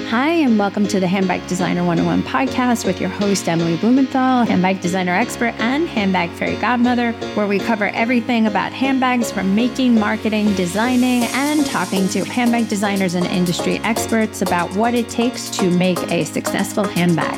Hi, and welcome to the Handbag Designer 101 podcast with your host, Emily Blumenthal, handbag designer expert and handbag fairy godmother, where we cover everything about handbags from making, marketing, designing, and talking to handbag designers and industry experts about what it takes to make a successful handbag.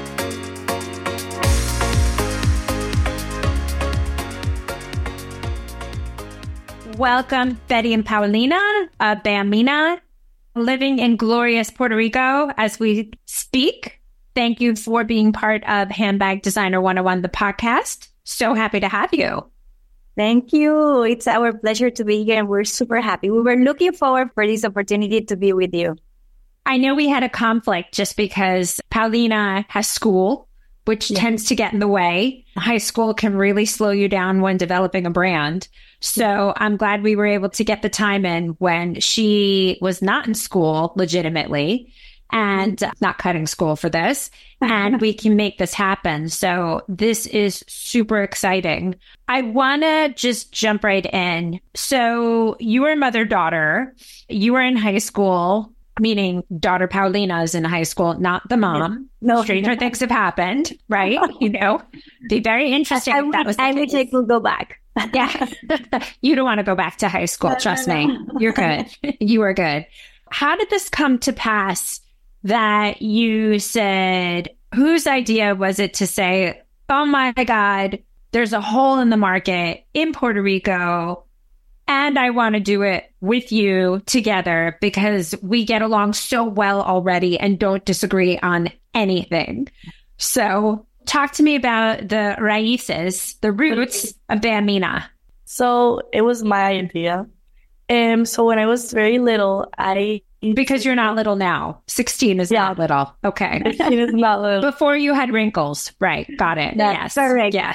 Welcome, Betty and Paulina Bamina, living in glorious Puerto Rico as we speak. Thank you for being part of Handbag Designer 101, the podcast. So happy to have you. Thank you. It's our pleasure to be here, and we're super happy. We were looking forward for this opportunity to be with you. I know we had a conflict just because Paulina has school, which tends to get in the way. High school can really slow you down when developing a brand. So I'm glad we were able to get the time in when she was not in school legitimately and not cutting school for this. And we can make this happen. So this is super exciting. I want to just jump right in. So you were mother-daughter. You were in high school, meaning daughter Paulina is in high school, not the mom. No, stranger things have happened, right? You know, be very interesting. I wish I could go back. Yeah. You don't want to go back to high school. Trust me. You're good. You are good. How did this come to pass that you said, whose idea was it to say, oh my God, there's a hole in the market in Puerto Rico, and I want to do it with you together because we get along so well already and don't disagree on anything. So talk to me about the raíces, the roots of Bamina. So it was my idea. So when I was very little, Because you're not little now. 16 is not little. Okay. 16 is not little. Before you had wrinkles. Right. Got it. Yes. Correct. Yes.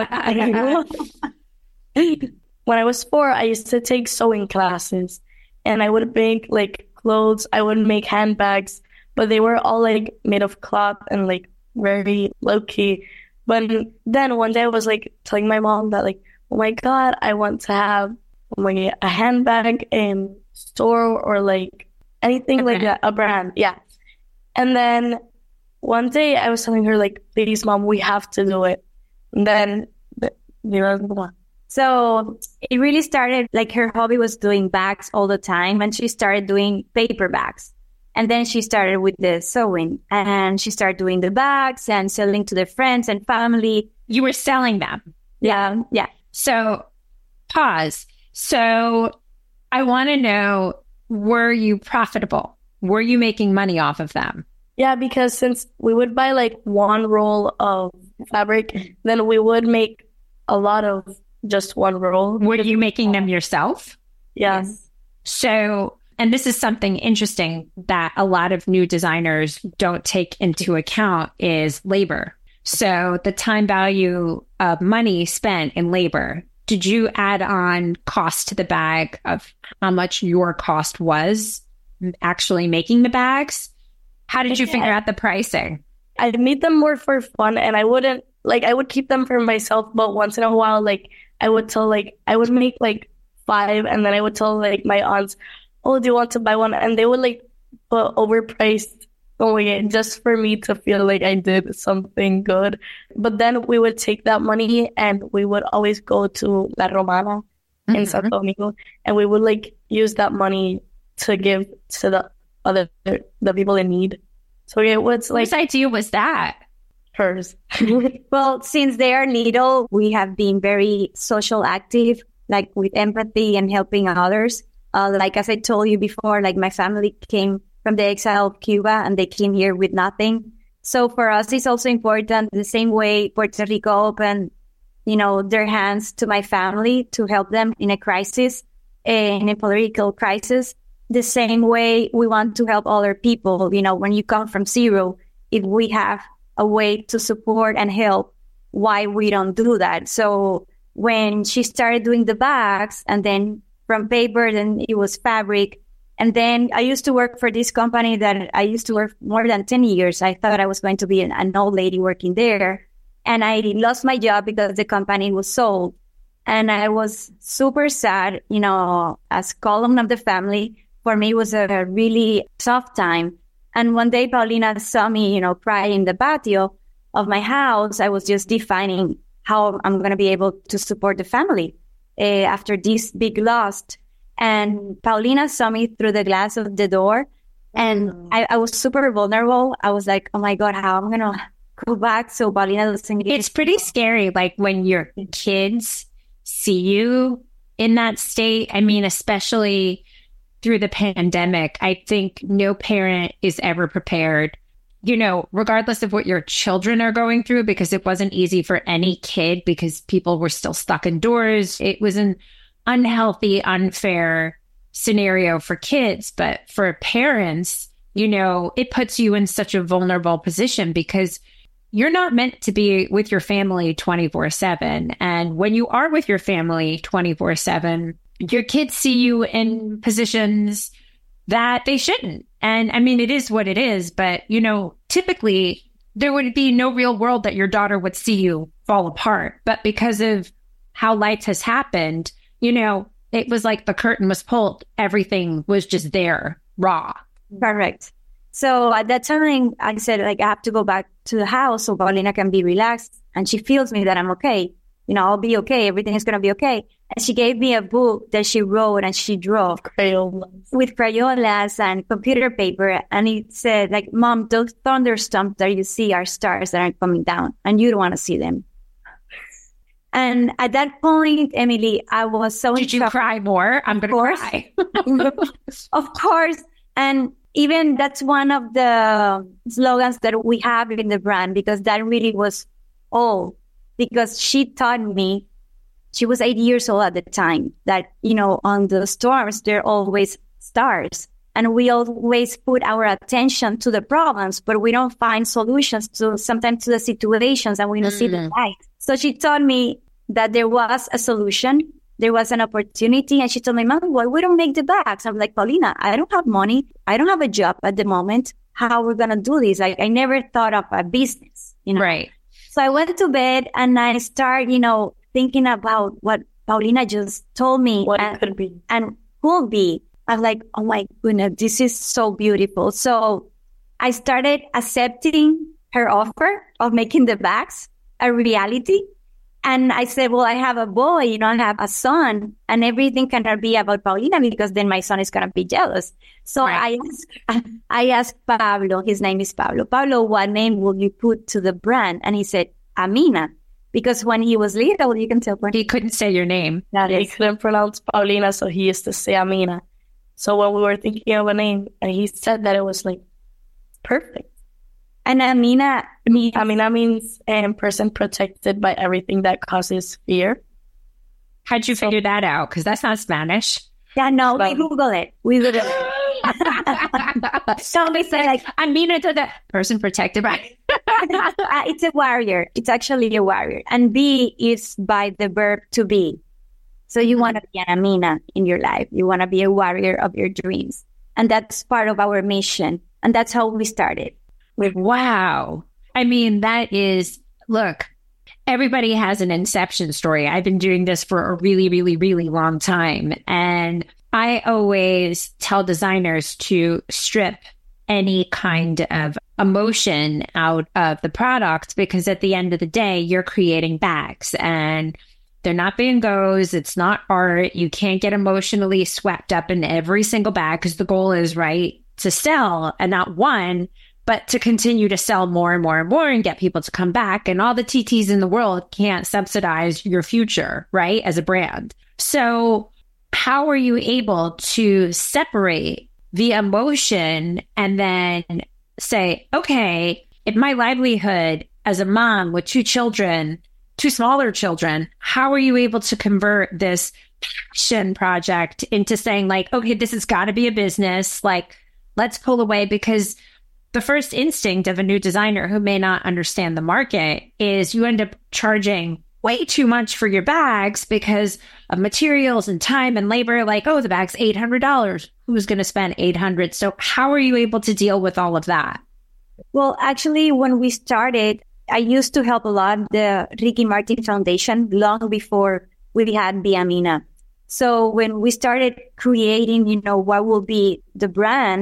When I was 4, I used to take sewing classes, and I would make like clothes. I would make handbags, but they were all like made of cloth and like very low key. But then one day I was like telling my mom that like, oh my God, I want to have a handbag in store or like anything like that, a brand. Yeah. And then one day I was telling her like, please mom, we have to do it. And then So it really started, like her hobby was doing bags all the time, and she started doing paper bags. And then she started with the sewing, and she started doing the bags and selling to their friends and family. You were selling them. Yeah. So pause. So I want to know, were you profitable? Were you making money off of them? Yeah, because since we would buy like one roll of fabric, then we would make a lot of just one roll. Were you making them yourself? Yes. So, and this is something interesting that a lot of new designers don't take into account is labor. So the time value of money spent in labor. Did you add on cost to the bag of how much your cost was actually making the bags? How did you figure out the pricing? I made them more for fun, and I would keep them for myself, but once in a while, like I would make like 5, and then I would tell like my aunts, oh, do you want to buy one? And they would like put overpriced going just for me to feel like I did something good. But then we would take that money and we would always go to La Romana in Santo Domingo, and we would like use that money to give to the people in need. So it was like, whose idea was that? Hers. Well, since they are little, we have been very social active, like with empathy and helping others. Like as I told you before, like my family came from the exile of Cuba and they came here with nothing. So for us, it's also important the same way Puerto Rico opened, their hands to my family to help them in a crisis, in a political crisis. The same way we want to help other people. When you come from zero, if we have a way to support and help, why we don't do that? So when she started doing the bags, and then from paper, then it was fabric. And then I used to work for this company that I used to work more than 10 years. I thought I was going to be an old lady working there. And I lost my job because the company was sold. And I was super sad, as column of the family. For me, it was a really tough time. And one day Paulina saw me, cry in the patio of my house. I was just defining how I'm going to be able to support the family after this big loss. And Paulina saw me through the glass of the door. And I was super vulnerable. I was like, oh my God, how am I going to go back so Paulina doesn't get... It's pretty scary, like when your kids see you in that state. I mean, especially through the pandemic, I think no parent is ever prepared, regardless of what your children are going through, because it wasn't easy for any kid because people were still stuck indoors. It was an unhealthy, unfair scenario for kids. But for parents, it puts you in such a vulnerable position because you're not meant to be with your family 24/7. And when you are with your family 24/7, your kids see you in positions that they shouldn't. And I mean, it is what it is. But, typically there would be no real world that your daughter would see you fall apart. But because of how life has happened, it was like the curtain was pulled. Everything was just there, raw. Correct. So at that time, I said, I have to go back to the house so Paulina can be relaxed. And she feels me that I'm okay. I'll be okay. Everything is going to be okay. And she gave me a book that she wrote and she drew with crayolas and computer paper. And it said, Mom, those thunderstorms that you see are stars that are coming down and you don't want to see them. And at that point, Emily, I was so... Did you cry more? I'm going to cry. Of course. And even that's one of the slogans that we have in the brand, because that really was all. Because she taught me, she was 8 years old at the time, that, on the storms, there are always stars. And we always put our attention to the problems, but we don't find solutions sometimes to the situations, and we don't see the light. So she taught me that there was a solution, there was an opportunity, and she told me, Mom, why we don't make the bags? I'm like, Paulina, I don't have money. I don't have a job at the moment. How are we going to do this? I never thought of a business, Right. So I went to bed and I started, thinking about what Paulina just told me. What it could be. And could be. I'm like, oh my goodness, this is so beautiful. So I started accepting her offer of making the bags a reality. And I said, well, I have a boy, I have a son, and everything cannot be about Paulina because then my son is going to be jealous. So right. I asked Pablo, his name is Pablo, what name will you put to the brand? And he said, Amina. Because when he was little, you can tell he couldn't say your name. He couldn't pronounce Paulina, so he used to say Amina. So when we were thinking of a name, and he said that, it was perfect. And Amina means person protected by everything that causes fear. How'd you figure that out? Because that's not Spanish. Yeah, no, we Google it. So we say Amina to the person protected by. It's a warrior. It's actually a warrior. And be is by the verb to be. So you want to be an Amina in your life. You want to be a warrior of your dreams. And that's part of our mission. And that's how we started. Wow. I mean, that is, look, everybody has an inception story. I've been doing this for a really, really, really long time. And I always tell designers to strip any kind of emotion out of the product, because at the end of the day, you're creating bags and they're not Van Goghs. It's not art. You can't get emotionally swept up in every single bag, because the goal is, right, to sell, and not one, but to continue to sell more and more and more and get people to come back. And all the TTs in the world can't subsidize your future, right, as a brand. So how are you able to separate the emotion and then say, okay, if my livelihood as a mom with two smaller children, how are you able to convert this passion project into saying, okay, this has got to be a business, let's pull away? Because the first instinct of a new designer who may not understand the market is you end up charging way too much for your bags because of materials and time and labor. The bag's $800. Who's going to spend $800? So how are you able to deal with all of that? Well, actually, when we started, I used to help a lot the Ricky Martin Foundation long before we had Be Amina. So when we started creating, what will be the brand,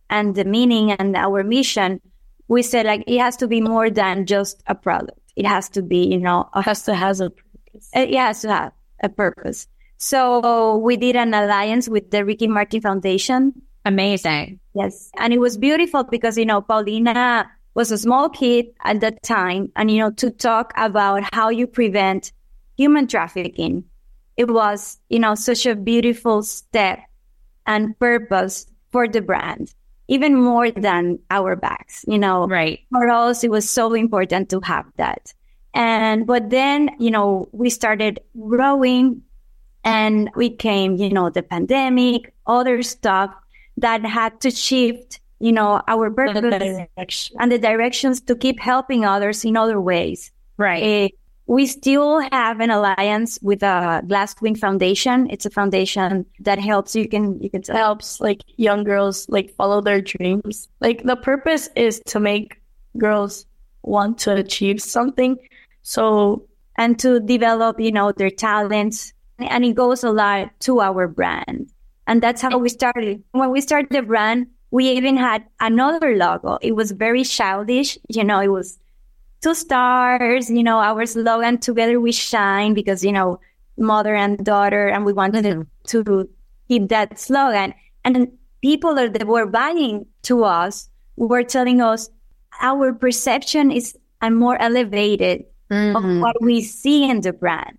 and the meaning and our mission, we said like it has to be more than just a product. It has to be, it has to have a purpose. It has to have a purpose. So we did an alliance with the Ricky Martin Foundation. Amazing. Yes. And it was beautiful because, Paulina was a small kid at that time. And, to talk about how you prevent human trafficking, it was, such a beautiful step and purpose for the brand, even more than our bags, Right. For us, it was so important to have that. But then, we started growing and we came, the pandemic, other stuff that had to shift, our purpose and the directions to keep helping others in other ways. Right. We still have an alliance with a Glasswing Foundation. It's a foundation that helps helps like young girls like follow their dreams. Like the purpose is to make girls want to achieve something. So, and to develop, their talents. And it goes a lot to our brand. And that's how we started. When we started the brand, we even had another logo. It was very childish. It was 2 stars, our slogan, Together We Shine, because, mother and daughter, and we wanted to keep that slogan. And people that were buying to us were telling us our perception is more elevated of what we see in the brand.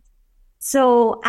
So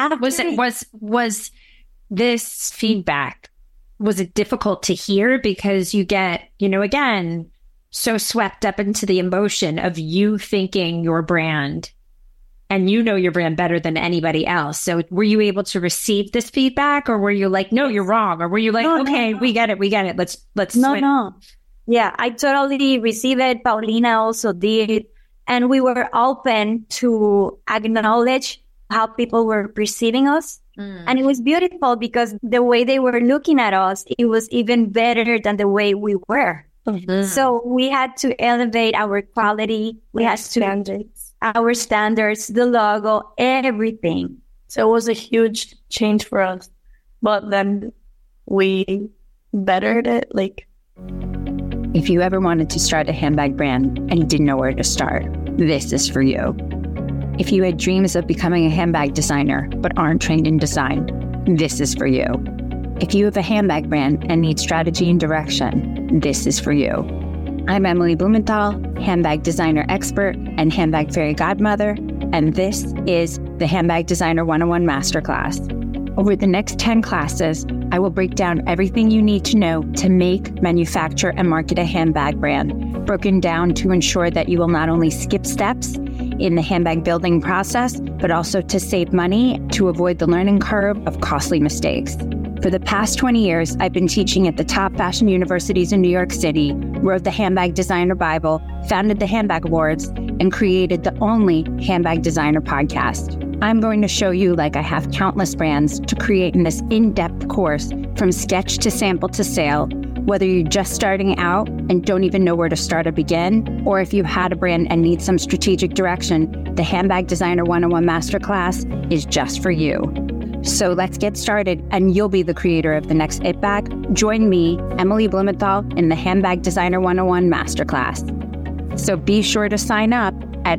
was this feedback, was it difficult to hear because you get, again, so swept up into the emotion of you thinking your brand and your brand better than anybody else. So were you able to receive this feedback, or were you like, no, you're wrong? Or were you like, no. We get it. Let's No. Yeah, I totally received it. Paulina also did. And we were open to acknowledge how people were perceiving us. And it was beautiful because the way they were looking at us, it was even better than the way we were. So we had to elevate our quality. We had our standards, the logo, everything. So it was a huge change for us. But then we bettered it. If you ever wanted to start a handbag brand and you didn't know where to start, this is for you. If you had dreams of becoming a handbag designer but aren't trained in design, this is for you. If you have a handbag brand and need strategy and direction, this is for you. I'm Emily Blumenthal, handbag designer expert and handbag fairy godmother, and this is the Handbag Designer 101 Masterclass. Over the next 10 classes, I will break down everything you need to know to make, manufacture, and market a handbag brand, broken down to ensure that you will not only skip steps in the handbag building process, but also to save money to avoid the learning curve of costly mistakes. For the past 20 years, I've been teaching at the top fashion universities in New York City, wrote the Handbag Designer Bible, founded the Handbag Awards, and created the only handbag designer podcast. I'm going to show you, like I have countless brands, to create in this in-depth course from sketch to sample to sale, whether you're just starting out and don't even know where to start or begin, or if you've had a brand and need some strategic direction, the Handbag Designer 101 Masterclass is just for you. So let's get started, and you'll be the creator of the next It Bag. Join me, Emily Blumenthal, in the Handbag Designer 101 Masterclass. So be sure to sign up at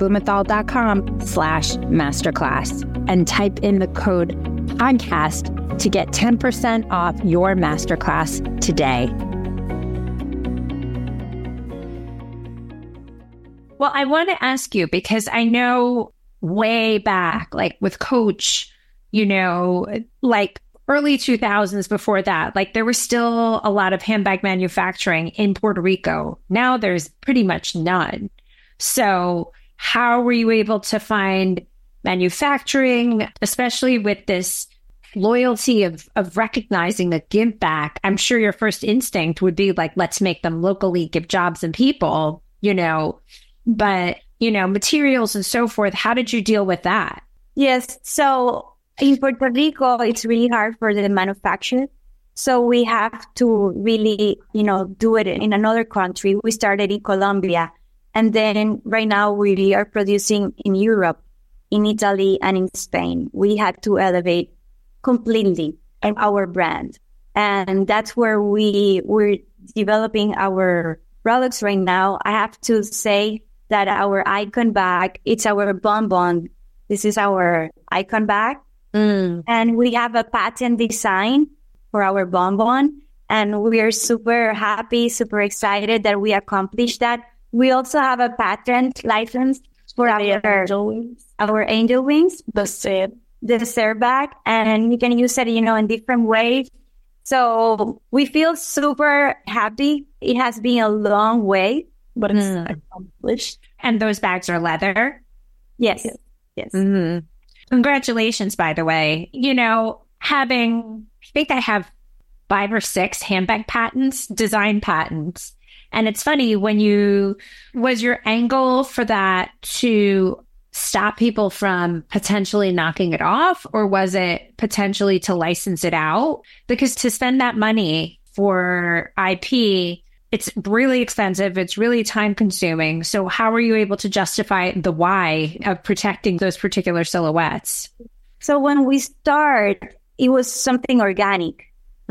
emilyblumenthal.com/masterclass and type in the code podcast to get 10% off your masterclass today. Well, I want to ask you, because I know way back, like with Coach, like early 2000s, before that, like there was still a lot of handbag manufacturing in Puerto Rico. Now there's pretty much none. So how were you able to find manufacturing, especially with this loyalty of recognizing the give back? I'm sure your first instinct would be like, let's make them locally, give jobs and people, but, materials and so forth. How did you deal with that? Yes. So in Puerto Rico, it's really hard for the manufacturer. So we have to really, do it in another country. We started in Colombia. And then right now we are producing in Europe, in Italy, and in Spain. We had to elevate completely our brand. And that's where we're developing our products right now, I have to say that our icon bag, it's our bonbon. This is our icon bag. And we have a patent design for our bonbon. And we are super happy, super excited that we accomplished that. We also have a patent license for our angel wings, the dessert bag, and you can use it, in different ways. So we feel super happy. It has been a long way, but it's accomplished. And those bags are leather? Yes. Mm-hmm. Congratulations, by the way. I think I have 5 or 6 handbag patents, design patents. And it's funny, was your angle for that to stop people from potentially knocking it off, or was it potentially to license it out? Because to spend that money for IP, it's really expensive. It's really time consuming. So how were you able to justify the why of protecting those particular silhouettes? So when we start, it was something organic.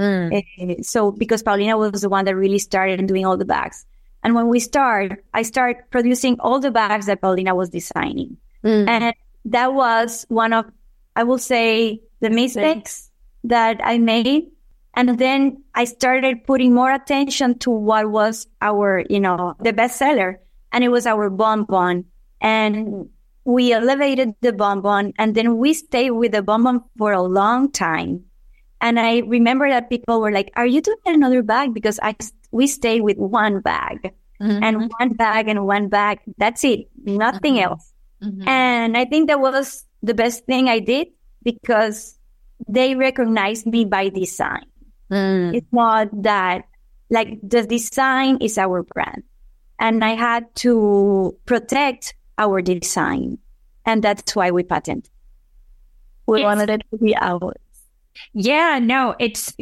So because Paulina was the one that really started doing all the bags. And when I started producing all the bags that Paulina was designing. And that was one of, I will say, the mistakes that I made. And then I started putting more attention to what was our, the bestseller. And it was our bonbon. And we elevated the bonbon. And then we stayed with the bonbon for a long time. And I remember that people were like, are you doing another bag? Because we stayed with one bag and one bag and one bag. That's it. Nothing else. And I think that was the best thing I did because they recognized me by design. It's not that, like, the design is our brand. And I had to protect our design. And that's why we patent. We wanted it to be ours. Yeah, no, it's,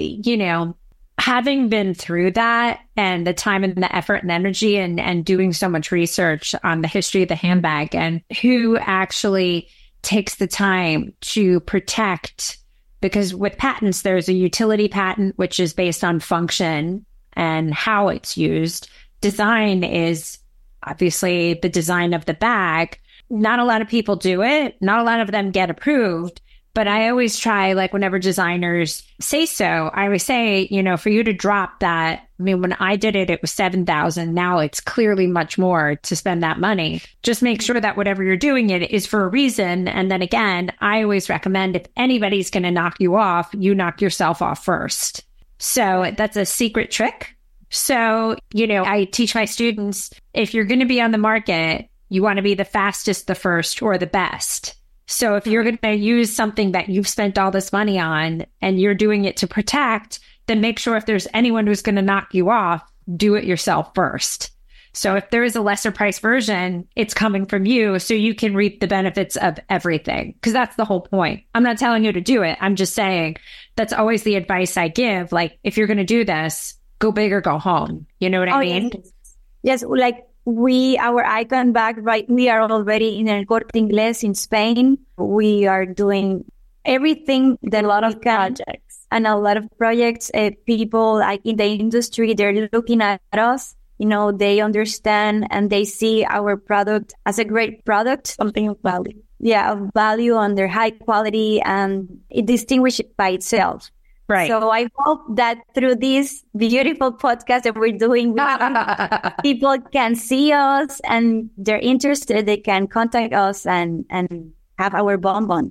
having been through that and the time and the effort and energy and doing so much research on the history of the handbag and who actually takes the time to protect, because with patents, there's a utility patent, which is based on function and how it's used. Design is obviously the design of the bag. Not a lot of people do it. Not a lot of them get approved. But I always try, like, whenever designers say so, I always say, for you to drop that. I mean, when I did it, it was $7,000. Now it's clearly much more to spend that money. Just make sure that whatever you're doing it is for a reason. And then again, I always recommend if anybody's going to knock you off, you knock yourself off first. So that's a secret trick. So, I teach my students, if you're going to be on the market, you want to be the fastest, the first, or the best. So if you're going to use something that you've spent all this money on and you're doing it to protect, then make sure if there's anyone who's going to knock you off, do it yourself first. So if there is a lesser price version, it's coming from you so you can reap the benefits of everything. Because that's the whole point. I'm not telling you to do it. I'm just saying that's always the advice I give. Like, if you're going to do this, go big or go home. You know what I mean? Yes, like our icon bag, right? We are already in El Corte Inglés in Spain. We are doing everything that a lot of projects and a lot of projects. People like in the industry, they're looking at us. They understand and they see our product as a great product, something of value. Yeah, of value on their high quality, and it distinguishes by itself. Right. So I hope that through this beautiful podcast that we're doing, people can see us and they're interested. They can contact us and have our bonbon.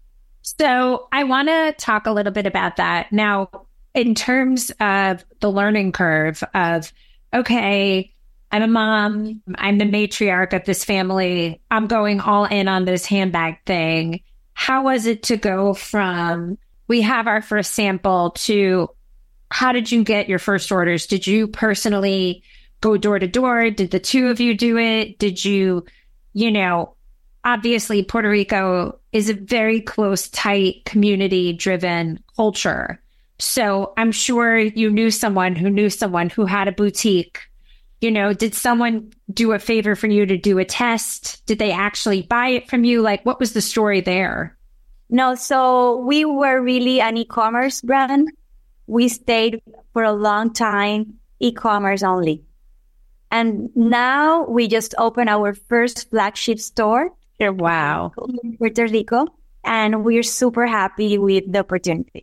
So I want to talk a little bit about that. Now, in terms of the learning curve of, okay, I'm a mom, I'm the matriarch of this family, I'm going all in on this handbag thing. How was it to go from, we have our first sample, to how did you get your first orders? Did you personally go door to door? Did the two of you do it? Did you, obviously Puerto Rico is a very close, tight, community-driven culture. So I'm sure you knew someone who had a boutique. Did someone do a favor for you to do a test? Did they actually buy it from you? Like, what was the story there? No, so we were really an e-commerce brand. We stayed for a long time e-commerce only. And now we just opened our first flagship store here. Wow. In Puerto Rico. And we're super happy with the opportunity.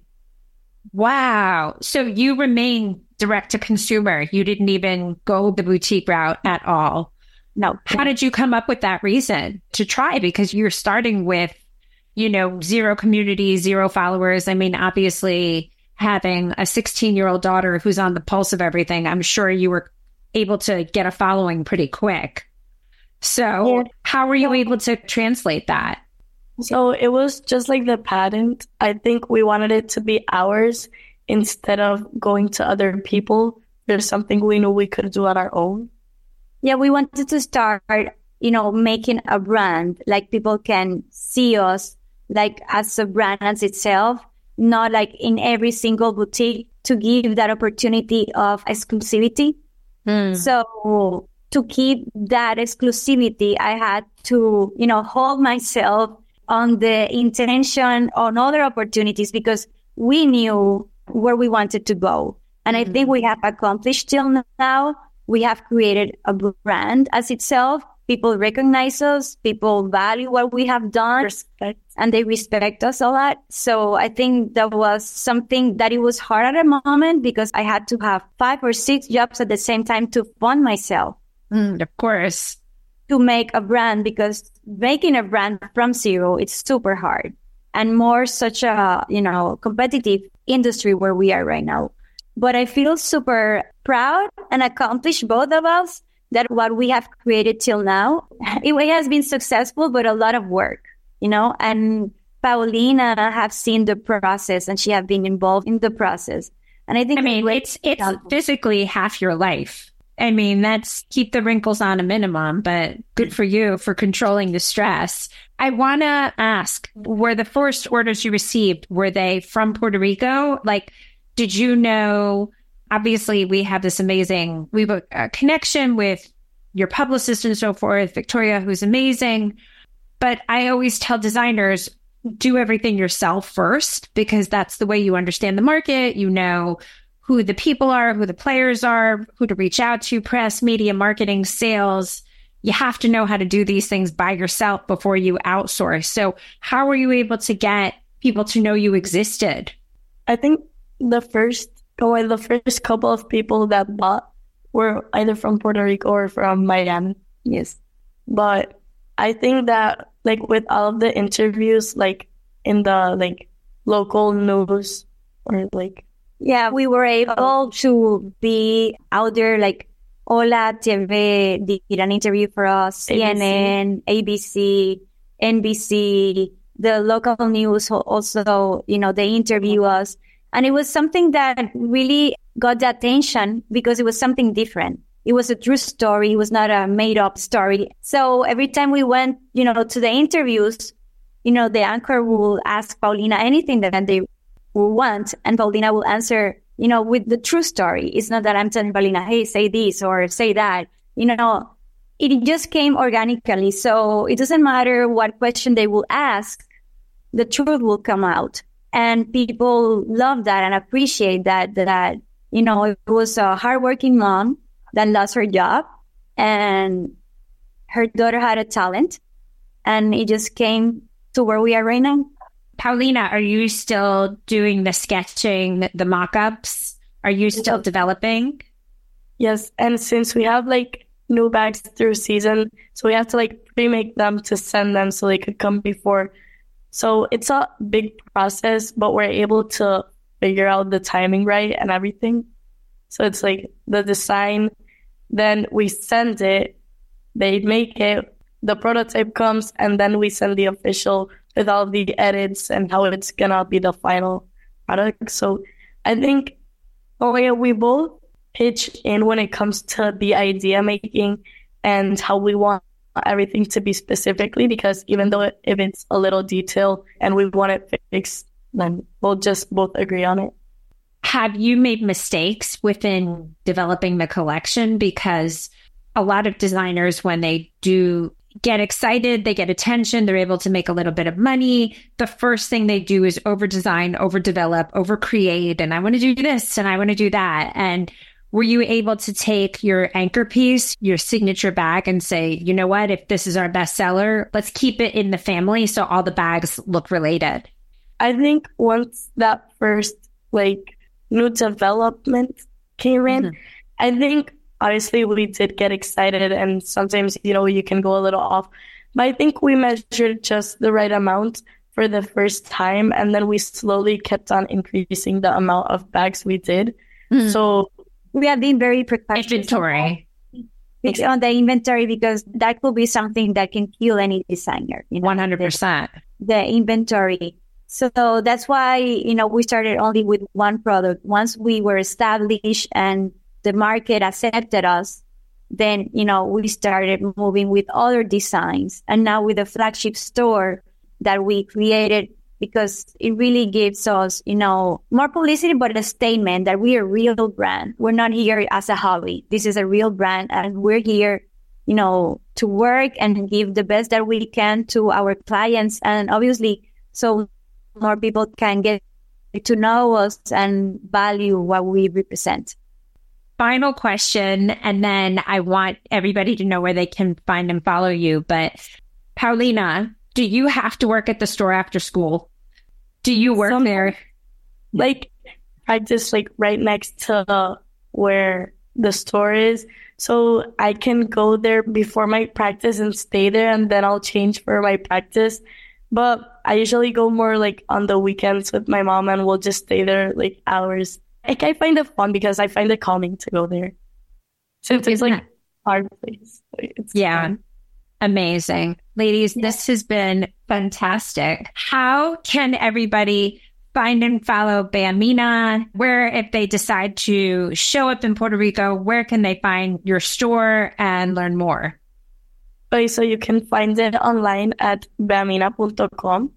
Wow. So you remain direct to consumer. You didn't even go the boutique route at all. No. How did you come up with that reason to try? Because you're starting with, zero community, zero followers. I mean, obviously having a 16-year-old daughter who's on the pulse of everything, I'm sure you were able to get a following pretty quick. So how were you able to translate that? So it was just like the patent. I think we wanted it to be ours instead of going to other people. There's something we knew we could do on our own. Yeah, we wanted to start, making a brand, like people can see us like as a brand as itself, not like in every single boutique, to give that opportunity of exclusivity. So to keep that exclusivity, I had to, hold myself on the intention on other opportunities because we knew where we wanted to go. And I think we have accomplished till now. We have created a brand as itself. People recognize us. People value what we have done. And they respect us a lot. So I think that was something that it was hard at a moment because I had to have 5 or 6 jobs at the same time to fund myself. Of course. To make a brand, because making a brand from zero, it's super hard. And more such a, competitive industry where we are right now. But I feel super proud and accomplished, both of us, that what we have created till now, it has been successful, but a lot of work, and Paulina have seen the process and she have been involved in the process. And I think, it's physically half your life. I mean, that's keep the wrinkles on a minimum, but good for you for controlling the stress. I want to ask, were the first orders you received, were they from Puerto Rico? Like, did you know, obviously we have a connection with your publicist and so forth, Victoria, who's amazing. But I always tell designers, do everything yourself first, because that's the way you understand the market. You know who the people are, who the players are, who to reach out to, press, media, marketing, sales. You have to know how to do these things by yourself before you outsource. So how were you able to get people to know you existed? I think the first couple of people that bought were either from Puerto Rico or from Miami. Yes. But I think that with all of the interviews, in the local news or yeah, we were able to be out there, Hola TV did an interview for us, CNN, ABC, NBC, the local news also, they interview us. And it was something that really got the attention because it was something different. It was a true story. It was not a made up story. So every time we went, to the interviews, the anchor will ask Paulina anything that they will want. And Paulina will answer, with the true story. It's not that I'm telling Paulina, hey, say this or say that. It just came organically. So it doesn't matter what question they will ask. The truth will come out. And people love that and appreciate that, it was a hardworking mom that lost her job and her daughter had a talent and it just came to where we are right now. Paulina, are you still doing the sketching, the mock-ups? Are you still developing? Yes. And since we have new bags through season, so we have to pre-make them to send them so they could come before. So it's a big process, but we're able to figure out the timing right and everything. So it's the design, then we send it, they make it, the prototype comes, and then we send the official with all the edits and how it's gonna be the final product. So I think we both pitch in when it comes to the idea making and how we want everything to be specifically, because even though if it's a little detail and we want it fixed, then we'll just both agree on it. Have you made mistakes within developing the collection? Because a lot of designers, when they do get excited, they get attention, they're able to make a little bit of money. The first thing they do is over-design, over-develop, over-create, and I want to do this and I want to do that. And were you able to take your anchor piece, your signature bag, and say, you know what, if this is our best seller, let's keep it in the family so all the bags look related? I think once that first new development came in, I think obviously we did get excited, and sometimes, you can go a little off. But I think we measured just the right amount for the first time, and then we slowly kept on increasing the amount of bags we did. So we have been very precocious inventory on the inventory, because that could be something that can kill any designer. 100%. The inventory. So that's why, we started only with one product. Once we were established and the market accepted us, then, we started moving with other designs. And now with the flagship store that we created, because it really gives us, more publicity, but a statement that we are a real brand. We're not here as a hobby. This is a real brand, and we're here, to work and give the best that we can to our clients. And obviously, so more people can get to know us and value what we represent. Final question, and then I want everybody to know where they can find and follow you. But Paulina, do you have to work at the store after school? Do you work there? Practice right next to where the store is. So I can go there before my practice and stay there, and then I'll change for my practice. But I usually go more on the weekends with my mom, and we'll just stay there hours. I find it fun because I find it calming to go there. Since it's a hard place. It's fun. Amazing. Ladies, this has been fantastic. How can everybody find and follow Bambina? Where, if they decide to show up in Puerto Rico, where can they find your store and learn more? Okay, so you can find it online at bambina.com.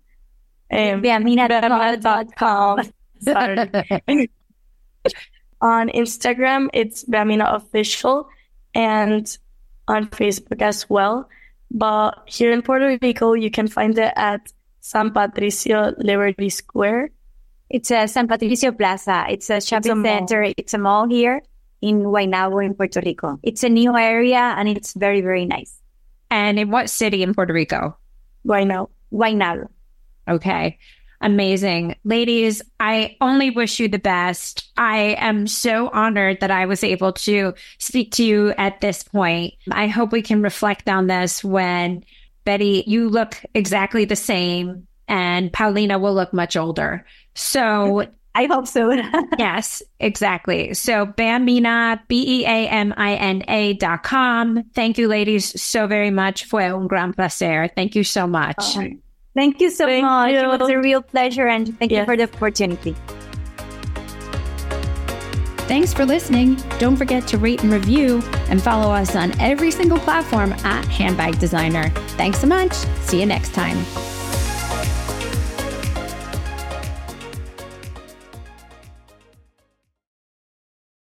Bambina.com. Sorry. On Instagram, it's Bambina Official, and on Facebook as well. But here in Puerto Rico, you can find it at San Patricio Liberty Square. It's a San Patricio Plaza. It's a shopping center. It's a mall here in Guaynabo in Puerto Rico. It's a new area, and it's very, very nice. And in what city in Puerto Rico? Guaynabo. Okay. Amazing. Ladies, I only wish you the best. I am so honored that I was able to speak to you at this point. I hope we can reflect on this when, Betty, you look exactly the same and Paulina will look much older. So I hope so. Yes, exactly. So Bambina, BEAMINA.com. Thank you, ladies, so very much. Fue un gran placer. Thank you so much. Thank you so much. You. It was a real pleasure, and thank you for the opportunity. Thanks for listening. Don't forget to rate and review and follow us on every single platform at Handbag Designer. Thanks so much. See you next time.